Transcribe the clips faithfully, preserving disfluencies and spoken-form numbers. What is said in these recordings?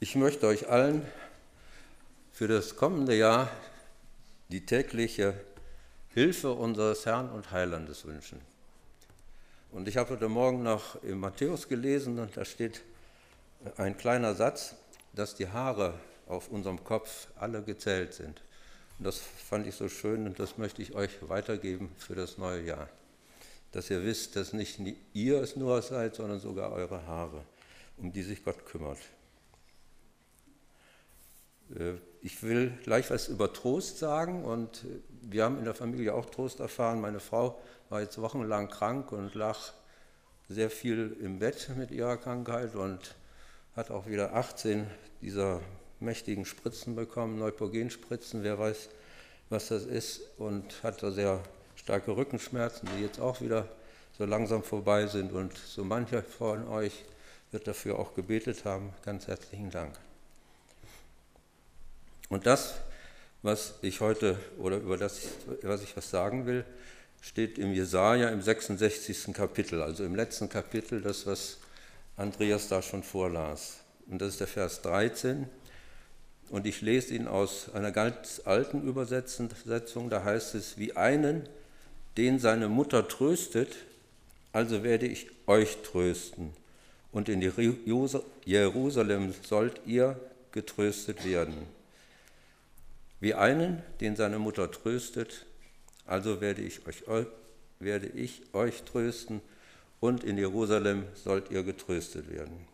Ich möchte euch allen für das kommende Jahr die tägliche Hilfe unseres Herrn und Heilandes wünschen. Und ich habe heute Morgen noch im Matthäus gelesen und da steht ein kleiner Satz, dass die Haare auf unserem Kopf alle gezählt sind. Und das fand ich so schön und das möchte ich euch weitergeben für das neue Jahr. Dass ihr wisst, dass nicht ihr es nur seid, sondern sogar eure Haare, um die sich Gott kümmert. Ich will gleich was über Trost sagen und wir haben in der Familie auch Trost erfahren. Meine Frau war jetzt wochenlang krank und lag sehr viel im Bett mit ihrer Krankheit und hat auch wieder achtzehn dieser mächtigen Spritzen bekommen, Neupogenspritzen, wer weiß, was das ist, und hat da sehr starke Rückenschmerzen, die jetzt auch wieder so langsam vorbei sind, und so mancher von euch wird dafür auch gebetet haben. Ganz herzlichen Dank. Und das, was ich heute, oder über das, was ich was sagen will, steht im Jesaja im sechsundsechzigsten Kapitel, also im letzten Kapitel, das, was Andreas da schon vorlas. Und das ist der Vers dreizehn. Und ich lese ihn aus einer ganz alten Übersetzung, da heißt es, wie einen, den seine Mutter tröstet, also werde ich euch trösten. Und in Jerusalem sollt ihr getröstet werden. Wie einen, den seine Mutter tröstet, also werde ich euch, werde ich euch trösten, und in Jerusalem sollt ihr getröstet werden.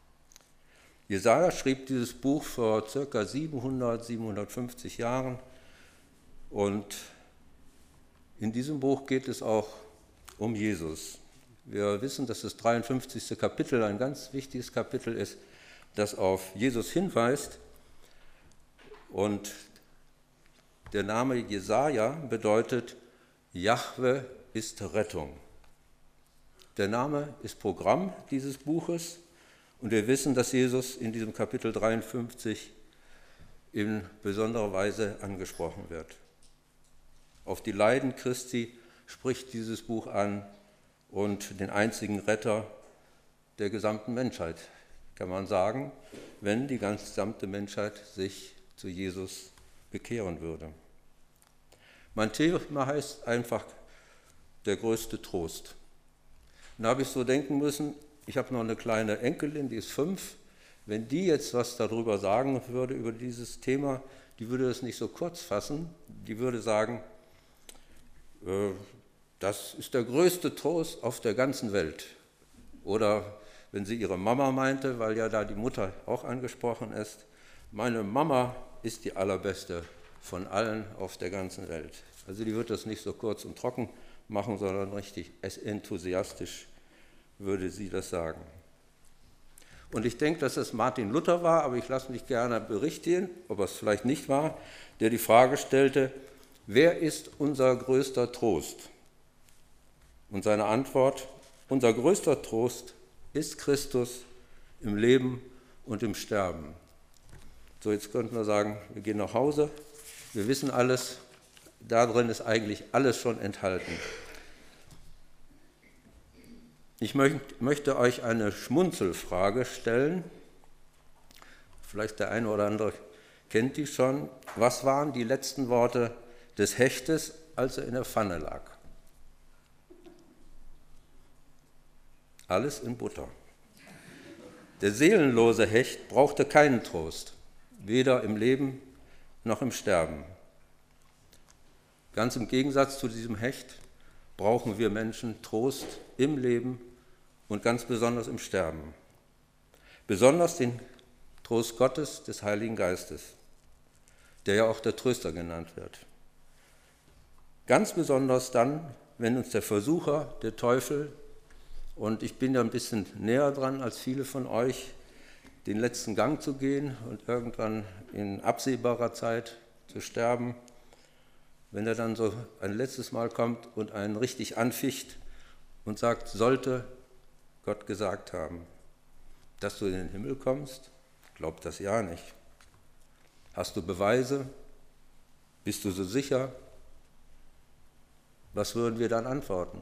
Jesaja schrieb dieses Buch vor ca. siebenhundert, siebenhundertfünfzig Jahren, und in diesem Buch geht es auch um Jesus. Wir wissen, dass das dreiundfünfzigste Kapitel ein ganz wichtiges Kapitel ist, das auf Jesus hinweist, und der Name Jesaja bedeutet, Jahwe ist Rettung. Der Name ist Programm dieses Buches, und wir wissen, dass Jesus in diesem Kapitel dreiundfünfzig in besonderer Weise angesprochen wird. Auf die Leiden Christi spricht dieses Buch an und den einzigen Retter der gesamten Menschheit, kann man sagen, wenn die gesamte Menschheit sich zu Jesus bekehren würde. Mein Thema heißt einfach der größte Trost. Und da habe ich so denken müssen, ich habe noch eine kleine Enkelin, die ist fünf, wenn die jetzt was darüber sagen würde, über dieses Thema, die würde das nicht so kurz fassen, die würde sagen, äh, das ist der größte Trost auf der ganzen Welt. Oder wenn sie ihre Mama meinte, weil ja da die Mutter auch angesprochen ist, meine Mama ist die allerbeste von allen auf der ganzen Welt. Also die wird das nicht so kurz und trocken machen, sondern richtig enthusiastisch würde sie das sagen. Und ich denke, dass es Martin Luther war, aber ich lasse mich gerne berichtigen, ob es vielleicht nicht war, der die Frage stellte, wer ist unser größter Trost? Und seine Antwort, unser größter Trost ist Christus im Leben und im Sterben. So, jetzt könnten wir sagen, wir gehen nach Hause, wir wissen alles, darin ist eigentlich alles schon enthalten. Ich möchte euch eine Schmunzelfrage stellen, vielleicht der eine oder andere kennt die schon. Was waren die letzten Worte des Hechtes, als er in der Pfanne lag? Alles in Butter. Der seelenlose Hecht brauchte keinen Trost, weder im Leben noch im Sterben. Ganz im Gegensatz zu diesem Hecht brauchen wir Menschen Trost im Leben und ganz besonders im Sterben. Besonders den Trost Gottes, des Heiligen Geistes, der ja auch der Tröster genannt wird. Ganz besonders dann, wenn uns der Versucher, der Teufel, und ich bin da ein bisschen näher dran als viele von euch, den letzten Gang zu gehen und irgendwann in absehbarer Zeit zu sterben, wenn er dann so ein letztes Mal kommt und einen richtig anficht und sagt, sollte Gott gesagt haben, dass du in den Himmel kommst, glaubt das ja nicht. Hast du Beweise? Bist du so sicher? Was würden wir dann antworten?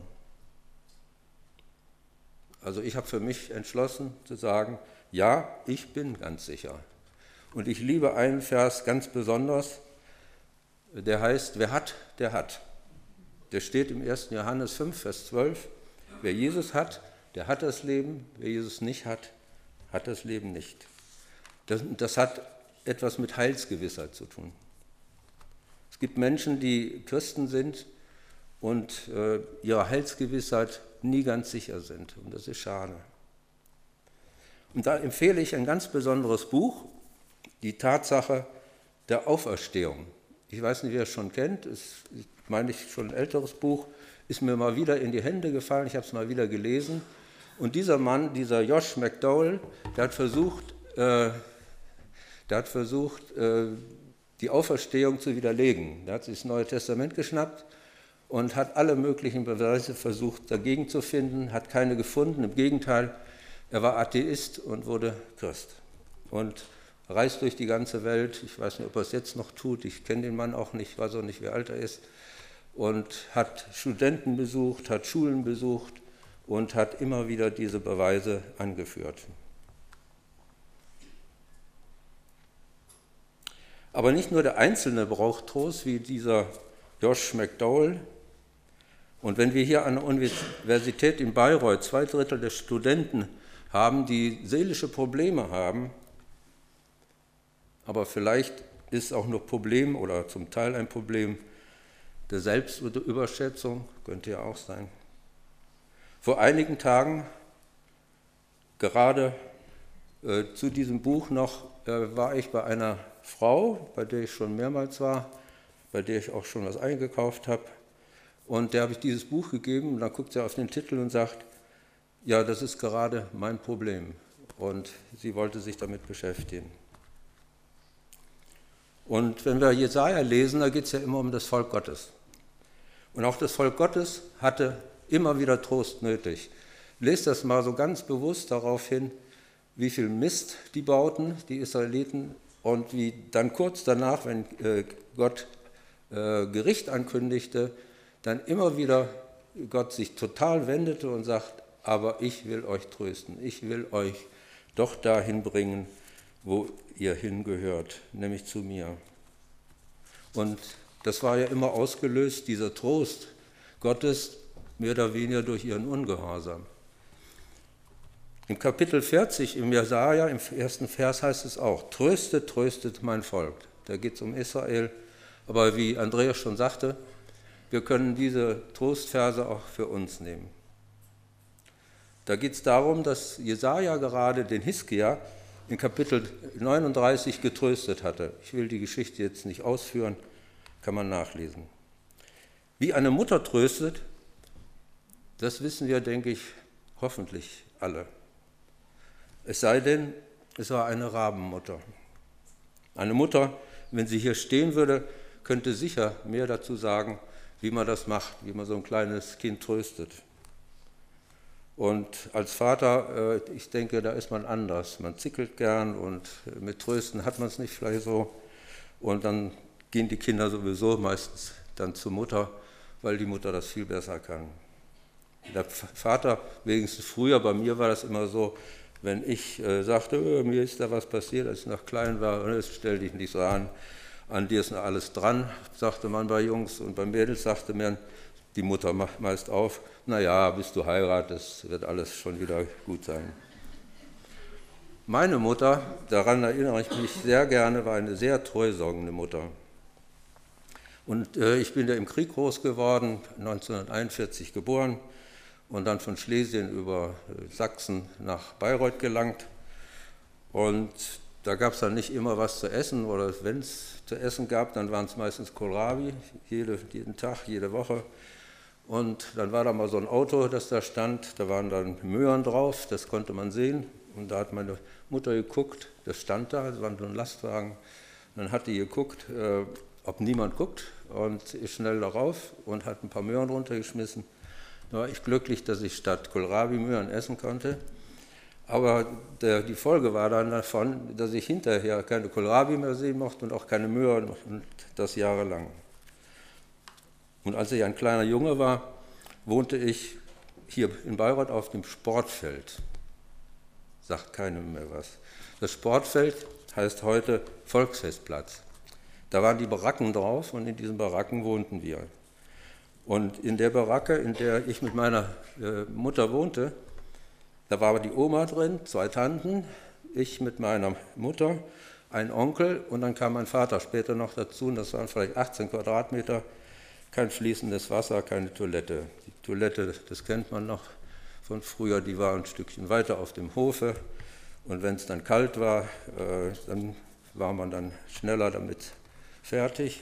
Also ich habe für mich entschlossen zu sagen, ja, ich bin ganz sicher, Und ich liebe einen Vers ganz besonders, der heißt, wer hat, der hat. Der steht im ersten Johannes fünf, Vers zwölf. Wer Jesus hat, der hat das Leben. Wer Jesus nicht hat, hat das Leben nicht. Das, das hat etwas mit Heilsgewissheit zu tun. Es gibt Menschen, die Christen sind und äh, ihrer Heilsgewissheit nie ganz sicher sind. Und das ist schade. Und da empfehle ich ein ganz besonderes Buch, die Tatsache der Auferstehung. Ich weiß nicht, wer es schon kennt, ist, meine ich, schon ein älteres Buch, ist mir mal wieder in die Hände gefallen, ich habe es mal wieder gelesen. Und dieser Mann, dieser Josh McDowell, der hat versucht, äh, der hat versucht, äh, die Auferstehung zu widerlegen. Der hat sich das Neue Testament geschnappt und hat alle möglichen Beweise versucht, dagegen zu finden, hat keine gefunden. Im Gegenteil, er war Atheist und wurde Christ. Und reist durch die ganze Welt, ich weiß nicht, ob er es jetzt noch tut, ich kenne den Mann auch nicht, weiß auch nicht, wie alt er ist, und hat Studenten besucht, hat Schulen besucht und hat immer wieder diese Beweise angeführt. Aber nicht nur der Einzelne braucht Trost, wie dieser Josh McDowell. Und wenn wir hier an der Universität in Bayreuth zwei Drittel der Studenten haben, die seelische Probleme haben, aber vielleicht ist auch noch Problem oder zum Teil ein Problem der Selbstüberschätzung, könnte ja auch sein. Vor einigen Tagen, gerade äh, zu diesem Buch noch, äh, war ich bei einer Frau, bei der ich schon mehrmals war, bei der ich auch schon was eingekauft habe. Und der habe ich dieses Buch gegeben und dann guckt sie auf den Titel und sagt, ja, das ist gerade mein Problem. Und sie wollte sich damit beschäftigen. Und wenn wir Jesaja lesen, da geht es ja immer um das Volk Gottes. Und auch das Volk Gottes hatte immer wieder Trost nötig. Lest das mal so ganz bewusst darauf hin, wie viel Mist die bauten, die Israeliten, und wie dann kurz danach, wenn äh, Gott äh, Gericht ankündigte, dann immer wieder Gott sich total wendete und sagt, aber ich will euch trösten, ich will euch doch dahin bringen, wo ihr hingehört, nämlich zu mir. Und das war ja immer ausgelöst, dieser Trost Gottes, mehr oder weniger durch ihren Ungehorsam. Im Kapitel vierzig im Jesaja, im ersten Vers heißt es auch, tröstet, tröstet mein Volk. Da geht es um Israel. Aber wie Andreas schon sagte, wir können diese Trostverse auch für uns nehmen. Da geht es darum, dass Jesaja gerade den Hiskia in Kapitel neununddreißig getröstet hatte. Ich will die Geschichte jetzt nicht ausführen, kann man nachlesen. Wie eine Mutter tröstet, das wissen wir, denke ich, hoffentlich alle. Es sei denn, es war eine Rabenmutter. Eine Mutter, wenn sie hier stehen würde, könnte sicher mehr dazu sagen, wie man das macht, wie man so ein kleines Kind tröstet. Und als Vater, ich denke, da ist man anders. Man zickelt gern und mit Trösten hat man es nicht vielleicht so. Und dann gehen die Kinder sowieso meistens dann zur Mutter, weil die Mutter das viel besser kann. Der Vater, wenigstens früher, bei mir war das immer so, wenn ich äh, sagte, oh, mir ist da was passiert, als ich noch klein war, oh, stell dich nicht so an, an dir ist noch alles dran, sagte man bei Jungs, und bei Mädels sagte man, die Mutter macht meist auf, naja, bis du heiratest, wird alles schon wieder gut sein. Meine Mutter, daran erinnere ich mich sehr gerne, war eine sehr treusorgende Mutter. Und äh, ich bin ja im Krieg groß geworden, neunzehnhunderteinundvierzig geboren und dann von Schlesien über äh, Sachsen nach Bayreuth gelangt. Und da gab es dann nicht immer was zu essen, oder wenn es zu essen gab, dann waren es meistens Kohlrabi, jede, jeden Tag, jede Woche. Und dann war da mal so ein Auto, das da stand, da waren dann Möhren drauf, das konnte man sehen. Und da hat meine Mutter geguckt, das stand da, das war so ein Lastwagen. Und dann hat die geguckt, äh, ob niemand guckt, und ist schnell darauf und hat ein paar Möhren runtergeschmissen. Da war ich glücklich, dass ich statt Kohlrabi Möhren essen konnte. Aber der, die Folge war dann davon, dass ich hinterher keine Kohlrabi mehr sehen mochte und auch keine Möhren, und das jahrelang. Und als ich ein kleiner Junge war, wohnte ich hier in Bayreuth auf dem Sportfeld. Sagt keinem mehr was. Das Sportfeld heißt heute Volksfestplatz. Da waren die Baracken drauf und in diesen Baracken wohnten wir. Und in der Baracke, in der ich mit meiner äh, Mutter wohnte, da war die Oma drin, zwei Tanten, ich mit meiner Mutter, ein Onkel und dann kam mein Vater später noch dazu und das waren vielleicht achtzehn Quadratmeter, kein fließendes Wasser, keine Toilette. Die Toilette, das kennt man noch von früher, die war ein Stückchen weiter auf dem Hofe und wenn es dann kalt war, äh, dann war man dann schneller damit fertig.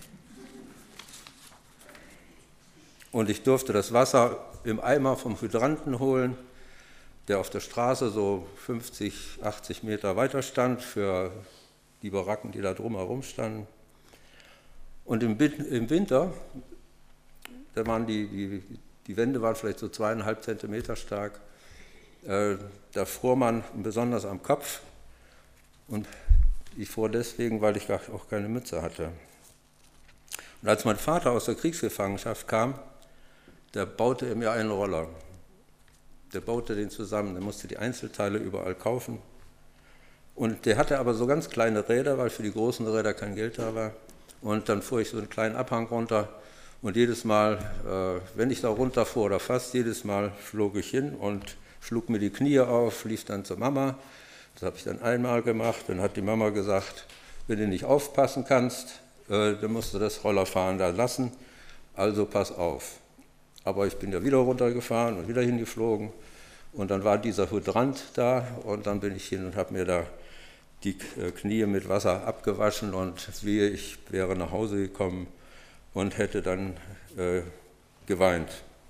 Und ich durfte das Wasser im Eimer vom Hydranten holen, der auf der Straße so fünfzig, achtzig Meter weiter stand für die Baracken, die da drumherum standen. Und im, im Winter, da waren die, die, die Wände waren vielleicht so zweieinhalb Zentimeter stark, äh, da fror man besonders am Kopf und ich fror deswegen, weil ich auch keine Mütze hatte. Und als mein Vater aus der Kriegsgefangenschaft kam, da baute er mir einen Roller. Der baute den zusammen, der musste die Einzelteile überall kaufen. Und der hatte aber so ganz kleine Räder, weil für die großen Räder kein Geld da war. Und dann fuhr ich so einen kleinen Abhang runter und jedes Mal, äh, wenn ich da runterfuhr oder fast jedes Mal, flog ich hin und schlug mir die Knie auf, lief dann zur Mama. Das habe ich dann einmal gemacht. Dann hat die Mama gesagt, wenn du nicht aufpassen kannst, äh, dann musst du das Rollerfahren da lassen, also pass auf. Aber ich bin ja wieder runtergefahren und wieder hingeflogen und dann war dieser Hydrant da und dann bin ich hin und habe mir da die Knie mit Wasser abgewaschen und wie ich wäre nach Hause gekommen und hätte dann äh, geweint.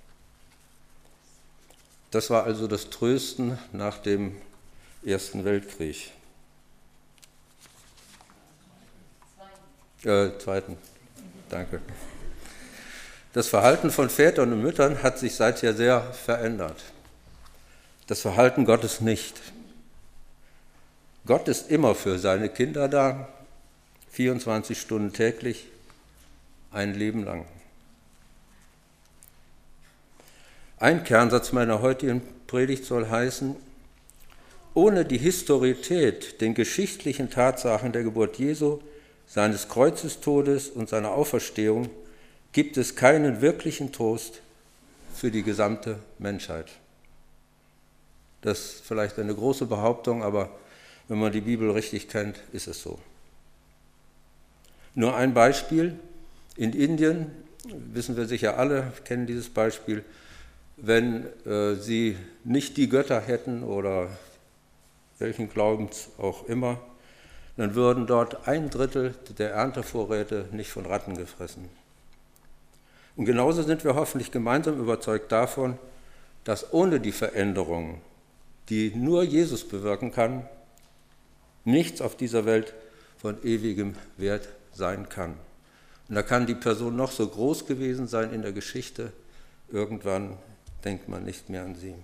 Das war also das Trösten nach dem Ersten Weltkrieg. Äh, zweiten, danke. Das Verhalten von Vätern und Müttern hat sich seither sehr verändert. Das Verhalten Gottes nicht. Gott ist immer für seine Kinder da, vierundzwanzig Stunden täglich, ein Leben lang. Ein Kernsatz meiner heutigen Predigt soll heißen, ohne die Historität, den geschichtlichen Tatsachen der Geburt Jesu, seines Kreuzestodes und seiner Auferstehung gibt es keinen wirklichen Trost für die gesamte Menschheit. Das ist vielleicht eine große Behauptung, aber wenn man die Bibel richtig kennt, ist es so. Nur ein Beispiel. In Indien, wissen wir sicher alle, kennen dieses Beispiel, wenn äh, sie nicht die Götter hätten oder welchen Glaubens auch immer, dann würden dort ein Drittel der Erntevorräte nicht von Ratten gefressen. Und genauso sind wir hoffentlich gemeinsam überzeugt davon, dass ohne die Veränderung, die nur Jesus bewirken kann, nichts auf dieser Welt von ewigem Wert sein kann. Und da kann die Person noch so groß gewesen sein in der Geschichte, irgendwann denkt man nicht mehr an sie.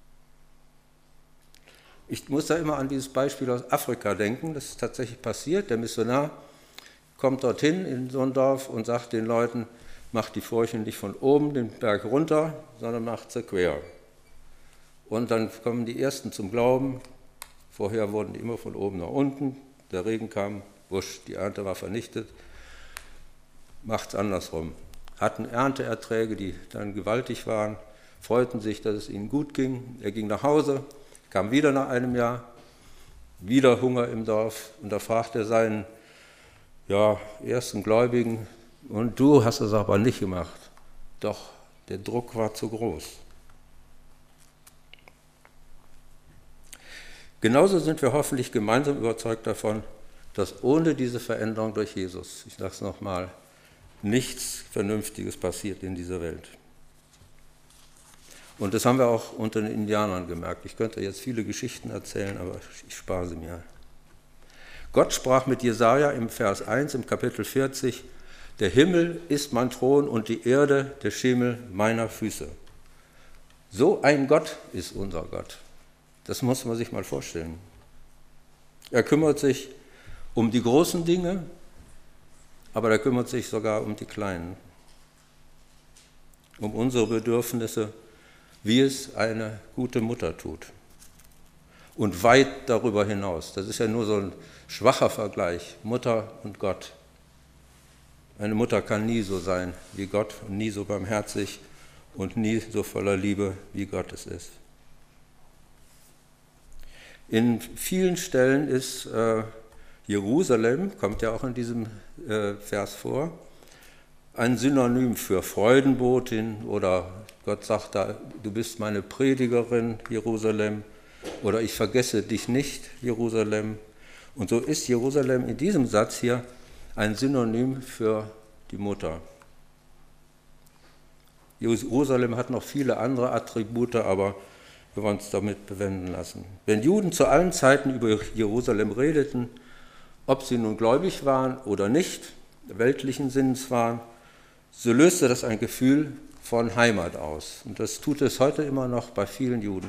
Ich muss da immer an dieses Beispiel aus Afrika denken, das ist tatsächlich passiert. Der Missionar kommt dorthin in so ein Dorf und sagt den Leuten, macht die Furchen nicht von oben den Berg runter, sondern macht sie quer. Und dann kommen die Ersten zum Glauben. Vorher wurden die immer von oben nach unten. Der Regen kam, wusch, die Ernte war vernichtet. Macht es andersrum. Hatten Ernteerträge, die dann gewaltig waren, freuten sich, dass es ihnen gut ging. Er ging nach Hause, kam wieder nach einem Jahr, wieder Hunger im Dorf. Und da fragte er seinen ja, ersten Gläubigen, und du hast es aber nicht gemacht. Doch, der Druck war zu groß. Genauso sind wir hoffentlich gemeinsam überzeugt davon, dass ohne diese Veränderung durch Jesus, ich sage es nochmal, nichts Vernünftiges passiert in dieser Welt. Und das haben wir auch unter den Indianern gemerkt. Ich könnte jetzt viele Geschichten erzählen, aber ich spare sie mir. Gott sprach mit Jesaja im Vers eins, im Kapitel vierzig, der Himmel ist mein Thron und die Erde der Schemel meiner Füße. So ein Gott ist unser Gott. Das muss man sich mal vorstellen. Er kümmert sich um die großen Dinge, aber er kümmert sich sogar um die kleinen, um unsere Bedürfnisse, wie es eine gute Mutter tut. und weit darüber hinaus. Das ist ja nur so ein schwacher Vergleich, Mutter und Gott. Eine Mutter kann nie so sein wie Gott und nie so barmherzig und nie so voller Liebe, wie Gott es ist. In vielen Stellen ist äh, Jerusalem, kommt ja auch in diesem äh, Vers vor, ein Synonym für Freudenbotin oder Gott sagt da, du bist meine Predigerin, Jerusalem, oder ich vergesse dich nicht, Jerusalem. Und so ist Jerusalem in diesem Satz hier ein Synonym für die Mutter. Jerusalem hat noch viele andere Attribute, aber wir wollen uns damit bewenden lassen. Wenn Juden zu allen Zeiten über Jerusalem redeten, ob sie nun gläubig waren oder nicht, weltlichen Sinnes waren, so löste das ein Gefühl von Heimat aus. Und das tut es heute immer noch bei vielen Juden.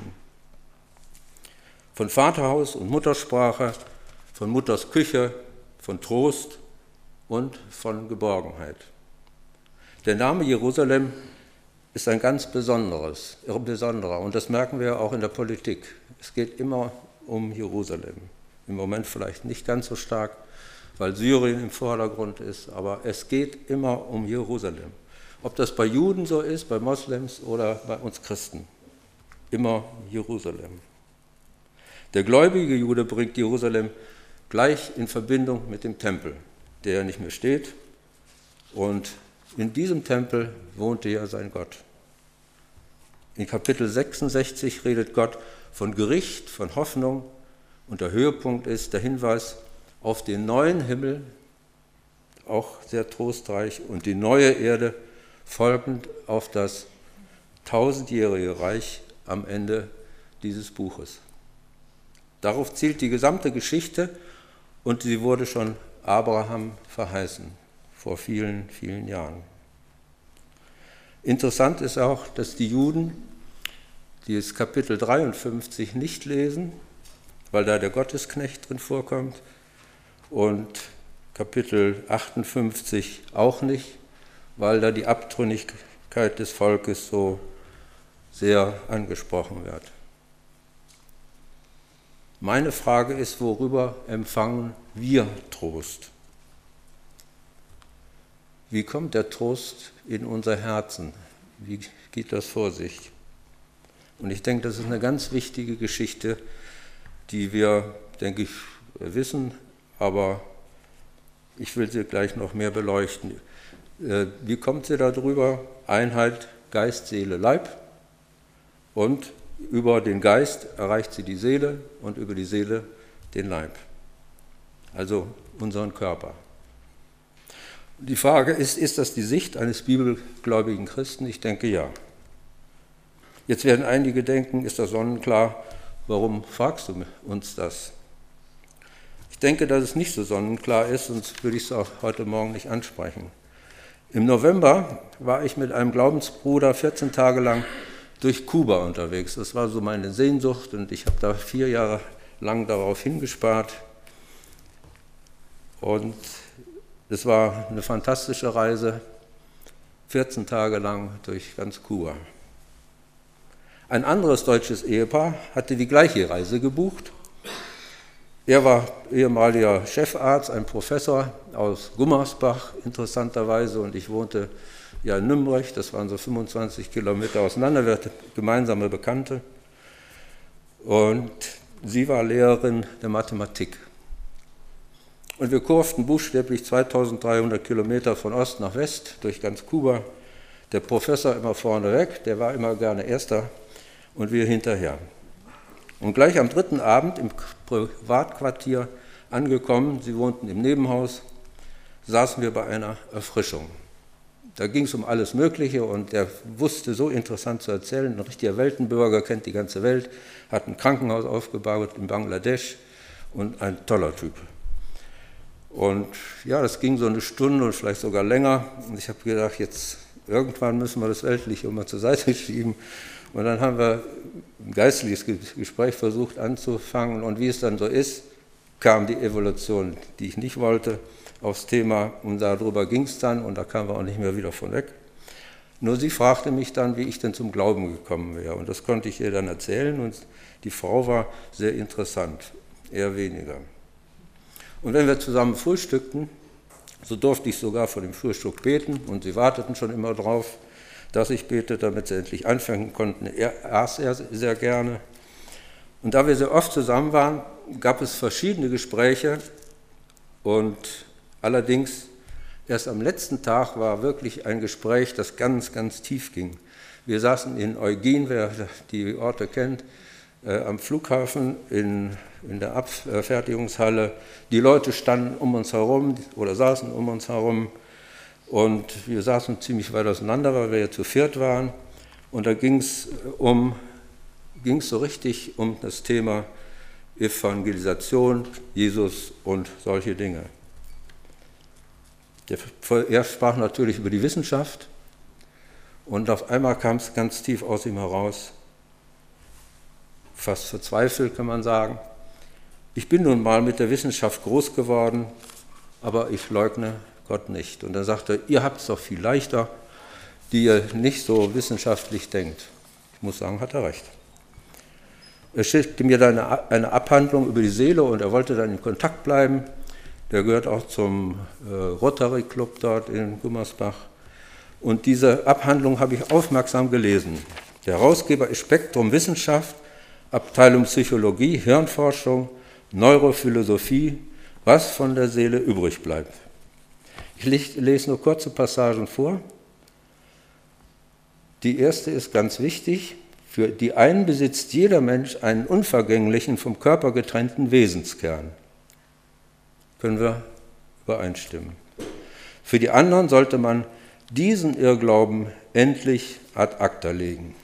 Von Vaterhaus und Muttersprache, von Mutters Küche, von Trost und von Geborgenheit. Der Name Jerusalem ist ein ganz besonderes, besonderer und das merken wir auch in der Politik. Es geht immer um Jerusalem. Im Moment vielleicht nicht ganz so stark, weil Syrien im Vordergrund ist, aber es geht immer um Jerusalem. Ob das bei Juden so ist, bei Moslems oder bei uns Christen, immer Jerusalem. Der gläubige Jude bringt Jerusalem gleich in Verbindung mit dem Tempel, der ja nicht mehr steht. Und in diesem Tempel wohnte ja sein Gott. In Kapitel sechsundsechzig redet Gott von Gericht, von Hoffnung und der Höhepunkt ist der Hinweis auf den neuen Himmel, auch sehr trostreich, und die neue Erde, folgend auf das tausendjährige Reich am Ende dieses Buches. Darauf zielt die gesamte Geschichte und sie wurde schon Abraham verheißen, vor vielen, vielen Jahren. Interessant ist auch, dass die Juden, die das Kapitel dreiundfünfzig nicht lesen, weil da der Gottesknecht drin vorkommt, und Kapitel achtundfünfzig auch nicht, weil da die Abtrünnigkeit des Volkes so sehr angesprochen wird. Meine Frage ist, worüber empfangen wir Trost? Wie kommt der Trost in unser Herzen? Wie geht das vor sich? Und ich denke, das ist eine ganz wichtige Geschichte, die wir, denke ich, wissen, aber ich will sie gleich noch mehr beleuchten. Wie kommt sie darüber? Einheit, Geist, Seele, Leib. Und über den Geist erreicht sie die Seele und über die Seele den Leib, also unseren Körper. Die Frage ist, ist das die Sicht eines bibelgläubigen Christen? Ich denke, ja. Jetzt werden einige denken, ist das sonnenklar, warum fragst du uns das? Ich denke, dass es nicht so sonnenklar ist, sonst würde ich es auch heute Morgen nicht ansprechen. Im November war ich mit einem Glaubensbruder vierzehn Tage lang durch Kuba unterwegs. Das war so meine Sehnsucht und ich habe da vier Jahre lang darauf hingespart. Und es war eine fantastische Reise, vierzehn Tage lang durch ganz Kuba. Ein anderes deutsches Ehepaar hatte die gleiche Reise gebucht. Er war ehemaliger Chefarzt, ein Professor aus Gummersbach, interessanterweise, und ich wohnte ja in Nürnberg, das waren so fünfundzwanzig Kilometer auseinander, wir hatten gemeinsame Bekannte. Und sie war Lehrerin der Mathematik. Und wir kurften buchstäblich zweitausenddreihundert Kilometer von Ost nach West durch ganz Kuba. Der Professor immer vorne weg, der war immer gerne Erster und wir hinterher. Und gleich am dritten Abend im Privatquartier angekommen, sie wohnten im Nebenhaus, saßen wir bei einer Erfrischung. Da ging es um alles Mögliche und er wusste so interessant zu erzählen. Ein richtiger Weltenbürger, kennt die ganze Welt, hat ein Krankenhaus aufgebaut in Bangladesch und ein toller Typ. Und ja, das ging so eine Stunde und vielleicht sogar länger. Und ich habe gedacht, jetzt irgendwann müssen wir das Weltliche mal zur Seite schieben. Und dann haben wir ein geistliches Gespräch versucht anzufangen. Und wie es dann so ist, kam die Evolution, die ich nicht wollte, aufs Thema. Und darüber ging es dann und da kamen wir auch nicht mehr wieder von weg. Nur sie fragte mich dann, wie ich denn zum Glauben gekommen wäre. Und das konnte ich ihr dann erzählen. Und die Frau war sehr interessant, eher weniger. Und wenn wir zusammen frühstückten, so durfte ich sogar vor dem Frühstück beten. Und sie warteten schon immer drauf, dass ich bete, damit sie endlich anfangen konnten. Er aß er sehr gerne. Und da wir sehr oft zusammen waren, gab es verschiedene Gespräche. Und allerdings erst am letzten Tag war wirklich ein Gespräch, das ganz, ganz tief ging. Wir saßen in Eugen, wer die Orte kennt, äh, am Flughafen in, in der Abfertigungshalle. Die Leute standen um uns herum oder saßen um uns herum. Und wir saßen ziemlich weit auseinander, weil wir ja zu viert waren. Und da ging es um, ging's so richtig um das Thema Evangelisation, Jesus und solche Dinge. Er sprach natürlich über die Wissenschaft und auf einmal kam es ganz tief aus ihm heraus, fast verzweifelt kann man sagen. Ich bin nun mal mit der Wissenschaft groß geworden, aber ich leugne Gott nicht. Und er sagte, ihr habt es doch viel leichter, die ihr nicht so wissenschaftlich denkt. Ich muss sagen, hat er recht. Er schickte mir dann eine, eine Abhandlung über die Seele und er wollte dann in Kontakt bleiben. Der gehört auch zum äh, Rotary Club dort in Gummersbach. Und diese Abhandlung habe ich aufmerksam gelesen. Der Herausgeber ist Spektrum Wissenschaft, Abteilung Psychologie, Hirnforschung, Neurophilosophie, was von der Seele übrig bleibt. Ich lese nur kurze Passagen vor. Die erste ist ganz wichtig. Für die einen besitzt jeder Mensch einen unvergänglichen, vom Körper getrennten Wesenskern. Können wir übereinstimmen. Für die anderen sollte man diesen Irrglauben endlich ad acta legen.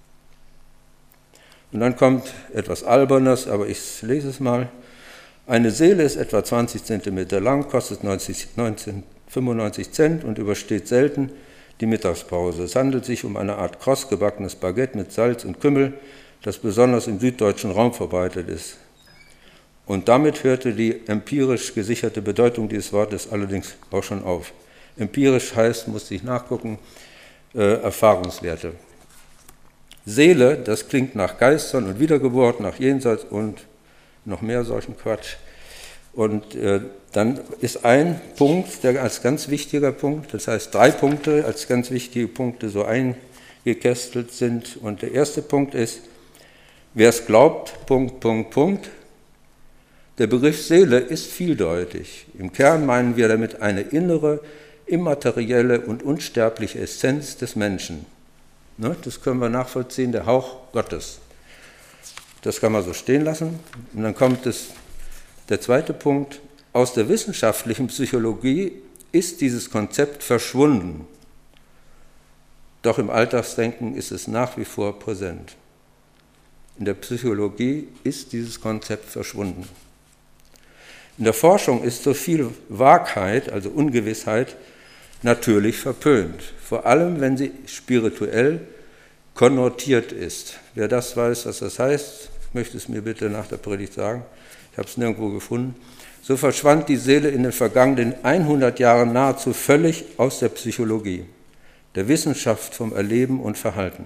Und dann kommt etwas Albernes, aber ich lese es mal. Eine Seele ist etwa zwanzig Zentimeter lang, kostet fünfundneunzig Cent und übersteht selten die Mittagspause. Es handelt sich um eine Art kross gebackenes Baguette mit Salz und Kümmel, das besonders im süddeutschen Raum verbreitet ist. Und damit hörte die empirisch gesicherte Bedeutung dieses Wortes allerdings auch schon auf. Empirisch heißt, musste ich nachgucken, äh, Erfahrungswerte. Seele, das klingt nach Geistern und Wiedergeburt, nach Jenseits und noch mehr solchen Quatsch. Und äh, dann ist ein Punkt, der als ganz wichtiger Punkt, das heißt drei Punkte als ganz wichtige Punkte so eingekästelt sind. Und der erste Punkt ist, wer es glaubt, Punkt, Punkt, Punkt. Der Begriff Seele ist vieldeutig. Im Kern meinen wir damit eine innere, immaterielle und unsterbliche Essenz des Menschen. Ne, das können wir nachvollziehen, der Hauch Gottes. Das kann man so stehen lassen. Und dann kommt es, der zweite Punkt. Aus der wissenschaftlichen Psychologie ist dieses Konzept verschwunden. Doch im Alltagsdenken ist es nach wie vor präsent. In der Psychologie ist dieses Konzept verschwunden. In der Forschung ist so viel Wahrheit, also Ungewissheit, natürlich verpönt. Vor allem, wenn sie spirituell konnotiert ist. Wer das weiß, was das heißt, möchte es mir bitte nach der Predigt sagen. Ich habe es nirgendwo gefunden. So verschwand die Seele in den vergangenen hundert Jahren nahezu völlig aus der Psychologie, der Wissenschaft vom Erleben und Verhalten.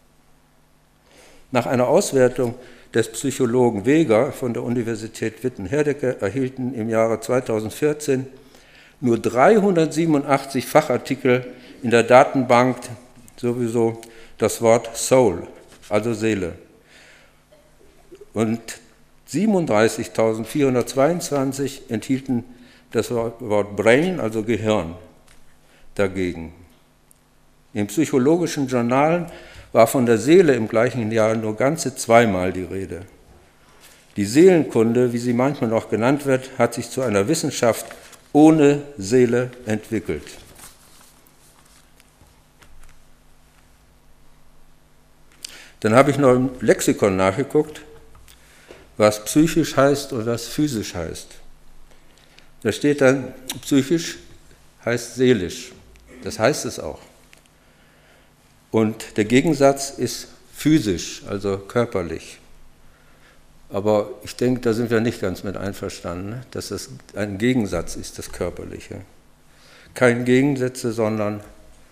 Nach einer Auswertung des Psychologen Weger von der Universität Witten-Herdecke erhielten im Jahre zweitausendvierzehn nur dreihundertsiebenundachtzig Fachartikel in der Datenbank sowieso das Wort Soul, also Seele. Und siebenunddreißigtausendvierhundertzweiundzwanzig enthielten das Wort Brain, also Gehirn, dagegen. In psychologischen Journalen war von der Seele im gleichen Jahr nur ganze zweimal die Rede. Die Seelenkunde, wie sie manchmal noch genannt wird, hat sich zu einer Wissenschaft ohne Seele entwickelt. Dann habe ich noch im Lexikon nachgeguckt, was psychisch heißt und was physisch heißt. Da steht dann, psychisch heißt seelisch. Das heißt es auch. Und der Gegensatz ist physisch, also körperlich. Aber ich denke, da sind wir nicht ganz mit einverstanden, dass das ein Gegensatz ist, das Körperliche. Kein Gegensätze, sondern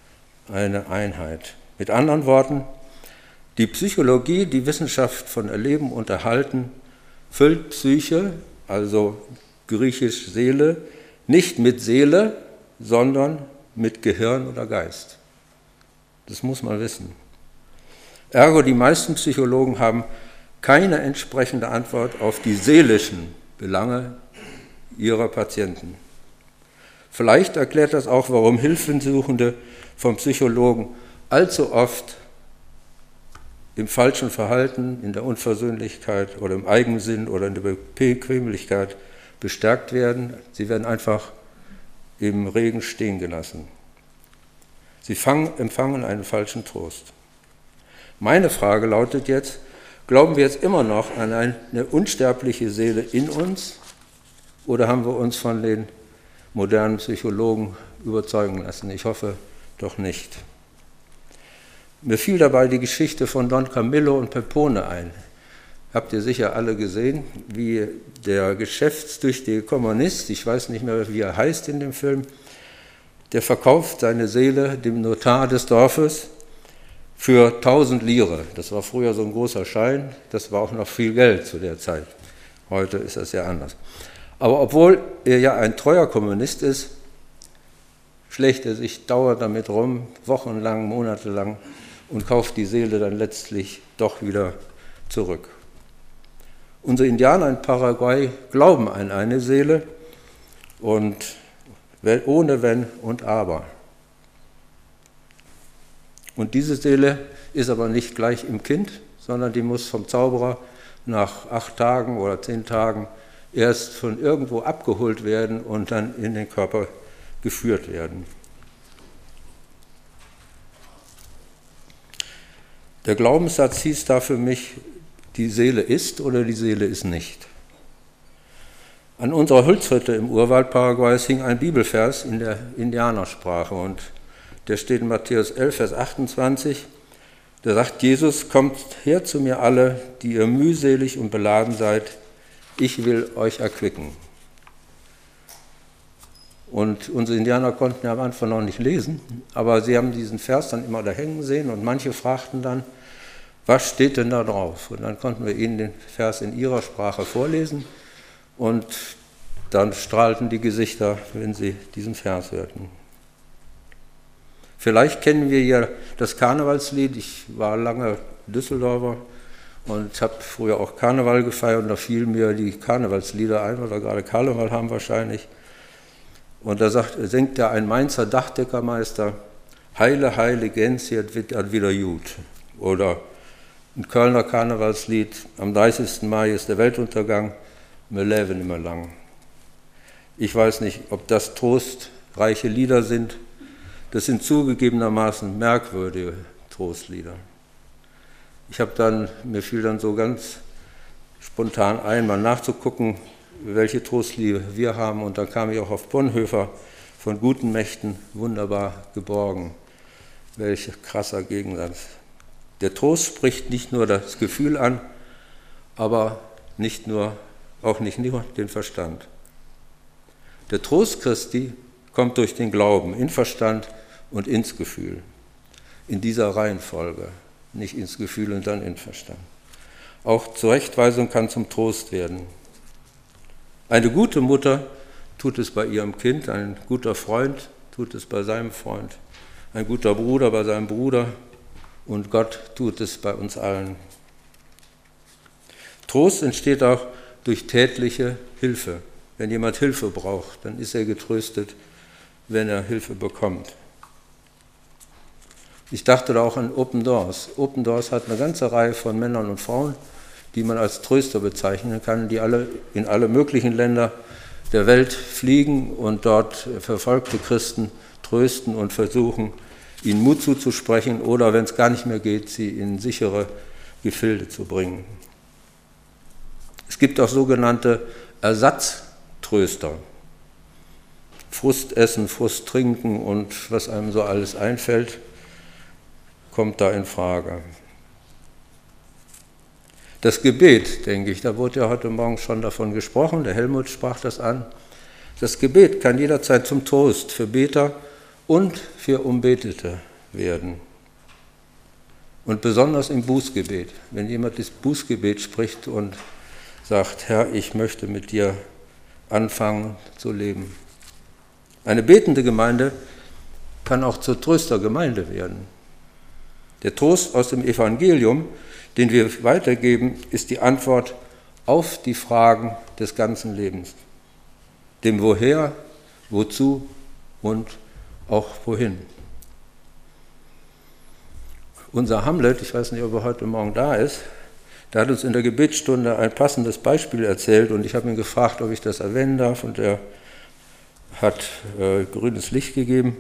eine Einheit. Mit anderen Worten, die Psychologie, die Wissenschaft von Erleben und Erhalten, füllt Psyche, also griechisch Seele, nicht mit Seele, sondern mit Gehirn oder Geist. Das muss man wissen. Ergo, die meisten Psychologen haben keine entsprechende Antwort auf die seelischen Belange ihrer Patienten. Vielleicht erklärt das auch, warum Hilfesuchende vom Psychologen allzu oft im falschen Verhalten, in der Unversöhnlichkeit oder im Eigensinn oder in der Bequemlichkeit bestärkt werden. Sie werden einfach im Regen stehen gelassen. Sie fangen, empfangen einen falschen Trost. Meine Frage lautet jetzt, glauben wir jetzt immer noch an eine unsterbliche Seele in uns oder haben wir uns von den modernen Psychologen überzeugen lassen? Ich hoffe doch nicht. Mir fiel dabei die Geschichte von Don Camillo und Pepone ein. Habt ihr sicher alle gesehen, wie der geschäftstüchtige Kommunist, ich weiß nicht mehr, wie er heißt in dem Film, der verkauft seine Seele dem Notar des Dorfes für tausend Lire. Das war früher so ein großer Schein, das war auch noch viel Geld zu der Zeit. Heute ist das ja anders. Aber obwohl er ja ein treuer Kommunist ist, schlägt er sich dauernd damit rum, wochenlang, monatelang, und kauft die Seele dann letztlich doch wieder zurück. Unsere Indianer in Paraguay glauben an eine Seele und ohne Wenn und Aber. Und diese Seele ist aber nicht gleich im Kind, sondern die muss vom Zauberer nach acht Tagen oder zehn Tagen erst von irgendwo abgeholt werden und dann in den Körper geführt werden. Der Glaubenssatz hieß da für mich, die Seele ist oder die Seele ist nicht. An unserer Holzhütte im Urwald Paraguays hing ein Bibelvers in der Indianersprache und der steht in Matthäus elf, Vers achtundzwanzig. Da sagt Jesus, kommt her zu mir alle, die ihr mühselig und beladen seid, ich will euch erquicken. Und unsere Indianer konnten ja am Anfang noch nicht lesen, aber sie haben diesen Vers dann immer da hängen sehen und manche fragten dann, was steht denn da drauf? Und dann konnten wir ihnen den Vers in ihrer Sprache vorlesen und dann strahlten die Gesichter, wenn sie diesen Vers hörten. Vielleicht kennen wir ja das Karnevalslied. Ich war lange Düsseldorfer und habe früher auch Karneval gefeiert und da fielen mir die Karnevalslieder ein, weil wir gerade Karneval haben wahrscheinlich. Und da sagt, singt ja ein Mainzer Dachdeckermeister, Heile, heile Gänse, jetzt wird das wieder gut. Oder ein Kölner Karnevalslied, am dreißigsten Mai ist der Weltuntergang, wir leben immer lang. Ich weiß nicht, ob das trostreiche Lieder sind. Das sind zugegebenermaßen merkwürdige Trostlieder. Ich habe dann, mir fiel dann so ganz spontan ein, mal nachzugucken, welche Trostlieder wir haben. Und dann kam ich auch auf Bonhoeffer, von guten Mächten wunderbar geborgen. Welch krasser Gegensatz. Der Trost spricht nicht nur das Gefühl an, aber nicht nur, auch nicht nur den Verstand. Der Trost Christi kommt durch den Glauben, in Verstand und ins Gefühl. In dieser Reihenfolge, nicht ins Gefühl und dann in Verstand. Auch Zurechtweisung kann zum Trost werden. Eine gute Mutter tut es bei ihrem Kind, ein guter Freund tut es bei seinem Freund, ein guter Bruder bei seinem Bruder und Gott tut es bei uns allen. Trost entsteht auch durch tätliche Hilfe. Wenn jemand Hilfe braucht, dann ist er getröstet, wenn er Hilfe bekommt. Ich dachte da auch an Open Doors. Open Doors hat eine ganze Reihe von Männern und Frauen, die man als Tröster bezeichnen kann, die alle in alle möglichen Länder der Welt fliegen und dort verfolgte Christen trösten und versuchen, ihnen Mut zuzusprechen oder, wenn es gar nicht mehr geht, sie in sichere Gefilde zu bringen. Es gibt auch sogenannte Ersatztröster. Frust essen, Frust trinken und was einem so alles einfällt, kommt da in Frage. Das Gebet, denke ich, da wurde ja heute Morgen schon davon gesprochen, der Helmut sprach das an. Das Gebet kann jederzeit zum Trost für Beter und für Umbetete werden. Und besonders im Bußgebet, wenn jemand das Bußgebet spricht und sagt, Herr, ich möchte mit dir anfangen zu leben. Eine betende Gemeinde kann auch zur Tröstergemeinde werden. Der Trost aus dem Evangelium, den wir weitergeben, ist die Antwort auf die Fragen des ganzen Lebens. Dem Woher, Wozu und auch Wohin. Unser Hamlet, ich weiß nicht, ob er heute Morgen da ist, der hat uns in der Gebetsstunde ein passendes Beispiel erzählt und ich habe ihn gefragt, ob ich das erwähnen darf und er hat äh, grünes Licht gegeben.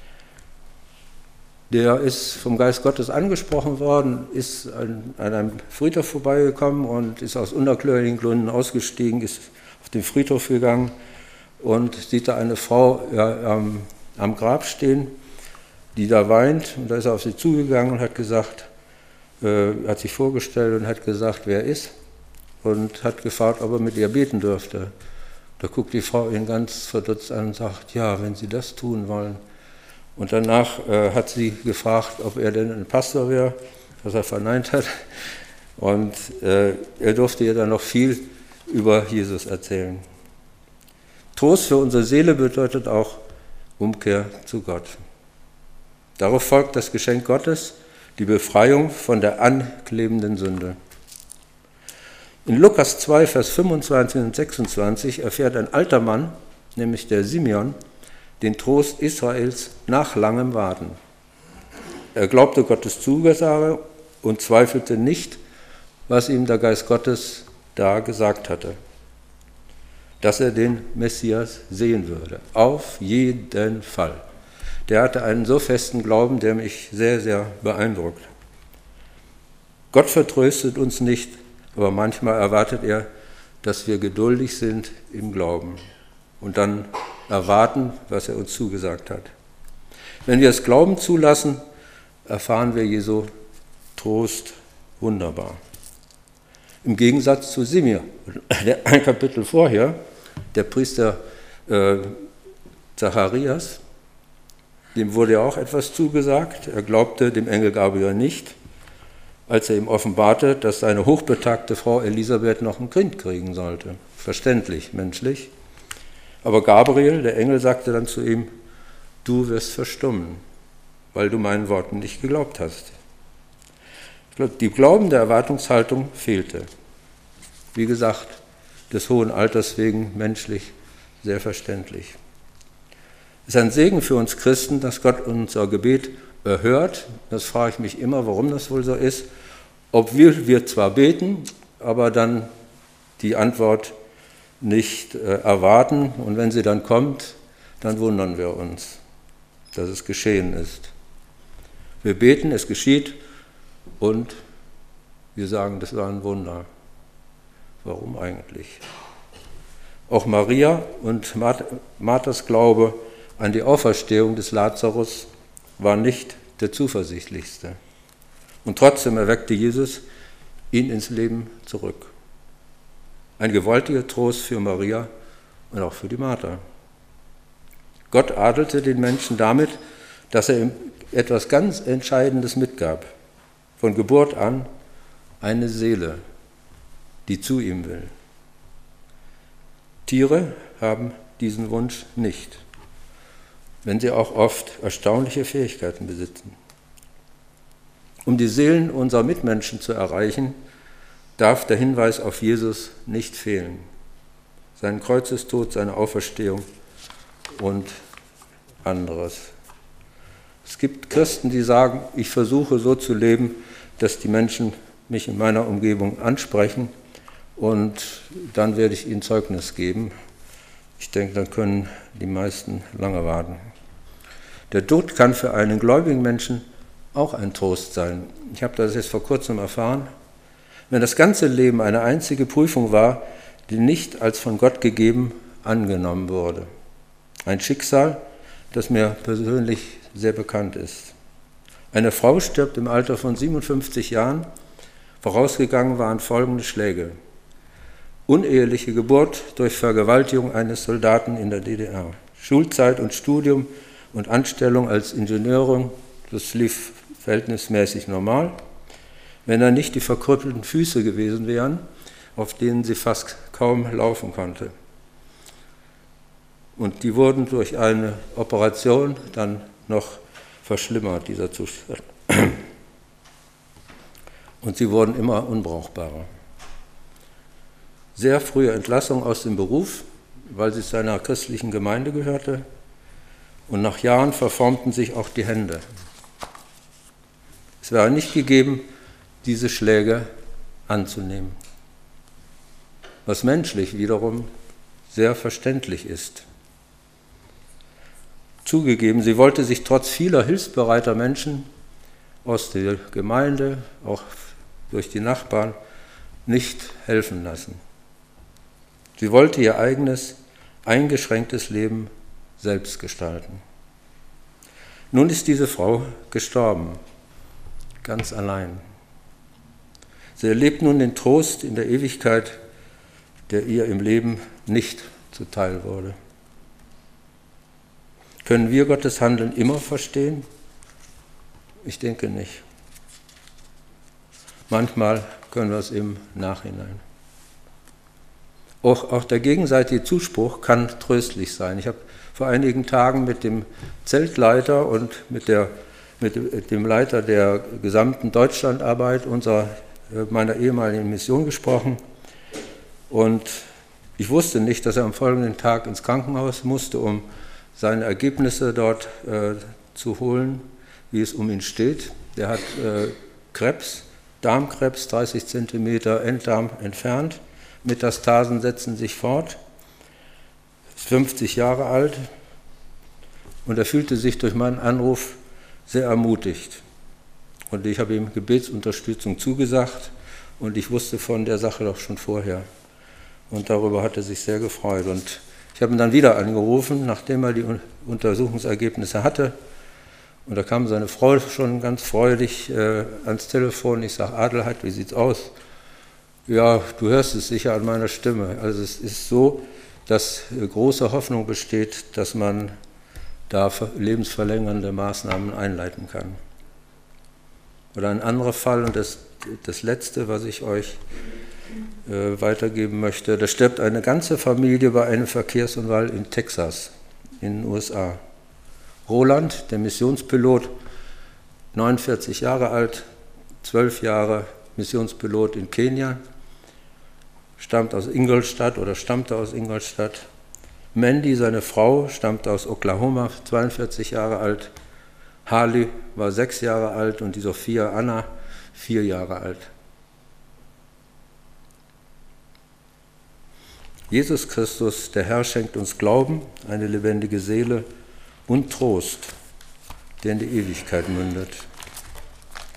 Der ist vom Geist Gottes angesprochen worden, ist an, an einem Friedhof vorbeigekommen und ist aus unerklärlichen Gründen ausgestiegen, ist auf den Friedhof gegangen und sieht da eine Frau ja, am, am Grab stehen, die da weint. Und da ist er auf sie zugegangen und hat gesagt, äh, hat sich vorgestellt und hat gesagt, wer ist, und hat gefragt, ob er mit ihr beten dürfte. Da guckt die Frau ihn ganz verdutzt an und sagt, ja, wenn Sie das tun wollen. Und danach äh, hat sie gefragt, ob er denn ein Pastor wäre, was er verneint hat. Und äh, er durfte ihr dann noch viel über Jesus erzählen. Trost für unsere Seele bedeutet auch Umkehr zu Gott. Darauf folgt das Geschenk Gottes, die Befreiung von der anklebenden Sünde. In Lukas zwei, Vers fünfundzwanzig und sechsundzwanzig erfährt ein alter Mann, nämlich der Simeon, den Trost Israels nach langem Warten. Er glaubte Gottes Zusage und zweifelte nicht, was ihm der Geist Gottes da gesagt hatte, dass er den Messias sehen würde. Auf jeden Fall. Der hatte einen so festen Glauben, der mich sehr, sehr beeindruckt. Gott vertröstet uns nicht, aber manchmal erwartet er, dass wir geduldig sind im Glauben und dann erwarten, was er uns zugesagt hat. Wenn wir es Glauben zulassen, erfahren wir Jesu Trost wunderbar. Im Gegensatz zu Simeon, ein Kapitel vorher, der Priester äh, Zacharias, dem wurde ja auch etwas zugesagt. Er glaubte dem Engel Gabriel nicht, als er ihm offenbarte, dass seine hochbetagte Frau Elisabeth noch ein Kind kriegen sollte. Verständlich, menschlich. Aber Gabriel, der Engel, sagte dann zu ihm, du wirst verstummen, weil du meinen Worten nicht geglaubt hast. Die glaubende Erwartungshaltung fehlte. Wie gesagt, des hohen Alters wegen menschlich sehr verständlich. Es ist ein Segen für uns Christen, dass Gott unser Gebet erhört. Das frage ich mich immer, warum das wohl so ist. Obwohl wir zwar beten, aber dann die Antwort nicht äh, erwarten. Und wenn sie dann kommt, dann wundern wir uns, dass es geschehen ist. Wir beten, es geschieht und wir sagen, das war ein Wunder. Warum eigentlich? Auch Maria und Marthas Glaube an die Auferstehung des Lazarus war nicht der zuversichtlichste. Und trotzdem erweckte Jesus ihn ins Leben zurück. Ein gewaltiger Trost für Maria und auch für die Martha. Gott adelte den Menschen damit, dass er ihm etwas ganz Entscheidendes mitgab. Von Geburt an eine Seele, die zu ihm will. Tiere haben diesen Wunsch nicht, wenn sie auch oft erstaunliche Fähigkeiten besitzen. Um die Seelen unserer Mitmenschen zu erreichen, darf der Hinweis auf Jesus nicht fehlen. Sein Kreuzestod, seine Auferstehung und anderes. Es gibt Christen, die sagen, ich versuche so zu leben, dass die Menschen mich in meiner Umgebung ansprechen und dann werde ich ihnen Zeugnis geben. Ich denke, dann können die meisten lange warten. Der Tod kann für einen gläubigen Menschen auch ein Trost sein. Ich habe das jetzt vor kurzem erfahren. Wenn das ganze Leben eine einzige Prüfung war, die nicht als von Gott gegeben angenommen wurde. Ein Schicksal, das mir persönlich sehr bekannt ist. Eine Frau stirbt im Alter von siebenundfünfzig Jahren. Vorausgegangen waren folgende Schläge. Uneheliche Geburt durch Vergewaltigung eines Soldaten in der D D R. Schulzeit und Studium und Anstellung als Ingenieurin das lief verhältnismäßig normal, wenn da nicht die verkrüppelten Füße gewesen wären, auf denen sie fast kaum laufen konnte. Und die wurden durch eine Operation dann noch verschlimmert, dieser Zustand. Und sie wurden immer unbrauchbarer. Sehr frühe Entlassung aus dem Beruf, weil sie zu einer christlichen Gemeinde gehörte. Und nach Jahren verformten sich auch die Hände. Es wäre nicht gegeben, diese Schläge anzunehmen. Was menschlich wiederum sehr verständlich ist. Zugegeben, sie wollte sich trotz vieler hilfsbereiter Menschen aus der Gemeinde, auch durch die Nachbarn, nicht helfen lassen. Sie wollte ihr eigenes, eingeschränktes Leben selbst gestalten. Nun ist diese Frau gestorben, ganz allein. Sie erlebt nun den Trost in der Ewigkeit, der ihr im Leben nicht zuteil wurde. Können wir Gottes Handeln immer verstehen? Ich denke nicht. Manchmal können wir es im Nachhinein. Auch, auch der gegenseitige Zuspruch kann tröstlich sein. Ich habe vor einigen Tagen mit dem Zeltleiter und mit, der, mit dem Leiter der gesamten Deutschlandarbeit unserer, meiner ehemaligen Mission gesprochen. Und ich wusste nicht, dass er am folgenden Tag ins Krankenhaus musste, um seine Ergebnisse dort äh, zu holen, wie es um ihn steht. Der hat äh, Krebs, Darmkrebs, dreißig Zentimeter Enddarm entfernt. Metastasen setzen sich fort. Ist fünfzig Jahre alt und er fühlte sich durch meinen Anruf sehr ermutigt. Und ich habe ihm Gebetsunterstützung zugesagt und ich wusste von der Sache doch schon vorher. Und darüber hat er sich sehr gefreut. Und ich habe ihn dann wieder angerufen, nachdem er die Untersuchungsergebnisse hatte. Und da kam seine Frau schon ganz freudig äh, ans Telefon. Ich sage, Adelheid, wie sieht's aus? Ja, du hörst es sicher an meiner Stimme. Also es ist so, dass äh, große Hoffnung besteht, dass man da lebensverlängernde Maßnahmen einleiten kann. Oder ein anderer Fall, und das, das Letzte, was ich euch äh, weitergeben möchte, da stirbt eine ganze Familie bei einem Verkehrsunfall in Texas, in den U S A. Roland, der Missionspilot, neunundvierzig Jahre alt, zwölf Jahre Missionspilot in Kenia, stammt aus Ingolstadt oder stammte aus Ingolstadt. Mandy, seine Frau, stammt aus Oklahoma, zweiundvierzig Jahre alt. Harley war sechs Jahre alt und die Sophia Anna vier Jahre alt. Jesus Christus, der Herr, schenkt uns Glauben, eine lebendige Seele und Trost, der in die Ewigkeit mündet.